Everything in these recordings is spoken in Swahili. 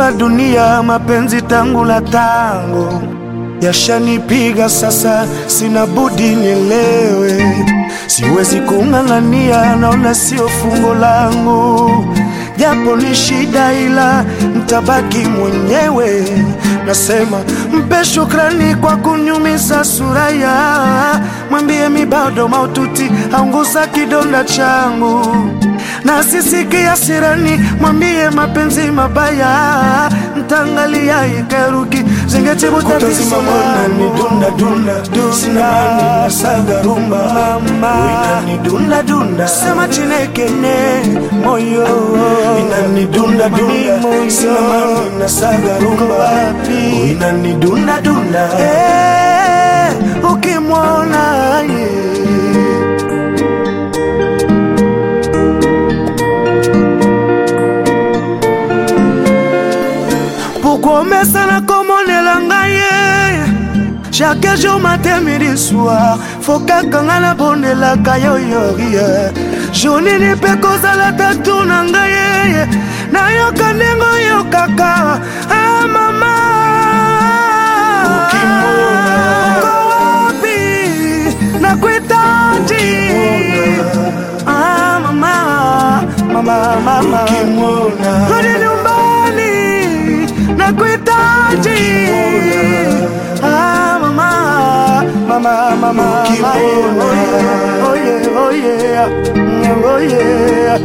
ya dunia, mapenzi tangu la tango yashanipiga sasa, sina budi nielewe. Siwezi kung'ang'ania, naona sio fungo langu, japo ni shida ila mtabaki mwenyewe. Nasema mpe shukrani kwa kunyumiza suraya, mwambie mi bado maututi, aunguza kidonda changu. Na sisikia sirani, mwambie mapenzi mabaya, mtangalia ikeruki zingetibu tatizo langu. Dunda dunda sina mani na saga rumba, inani dunda dunda sema chinekene moyo, inani dunda dunda sina mani na saga rumba, inani dunda dunda ukimwona Pourquoi sana komonela ngaye chaque jour matin midi soir, faut kakanga na bondela kayo yorie joni ni pekoza la tatu na ngaye na yokanengo yokaka mama ukimona kopi na kwitaji mama mama ukimona kodi nyumbani na kwitaji mama oh yeah oh yeah oh yeah.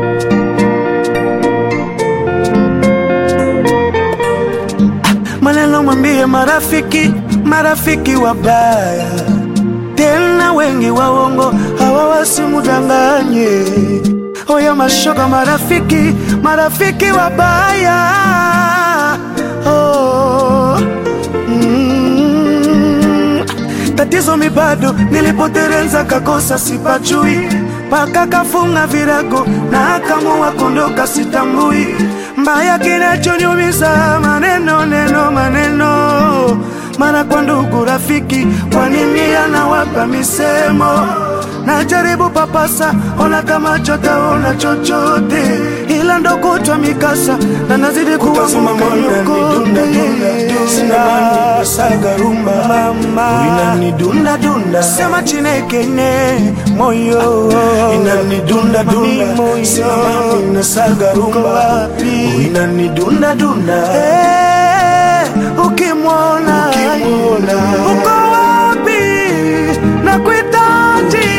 Maneno mwambie marafiki wabaya, tena wengi waongo, hawa wasimudanganye. Oya mashoga marafiki wabaya, tatizo mi bado nilipoterenza kakosa sipajui, paka kafunga virago na akamua kondoka sitambui. Mbaya kinachoniumiza maneno mara kwa ndugu rafiki, kwa nini anawapa misemo? Najaribu papasa, ona kama chotaona chochote, ila ndo kutwa mikasa na nazidi kuwa mkote. Sina mani saga rumba, inani dunda dunda sema chinekene moyo, inani dunda dunda sina mani saga rumba, inani dunda dunda ukimwona uko wapi na kwitaji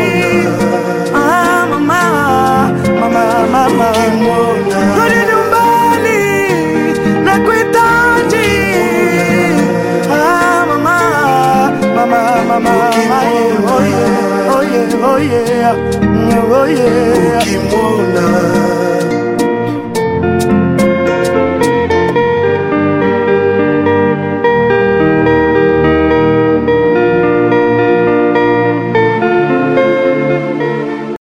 mama kodi nyumbani na kwitaji mama oh yeah ukimwona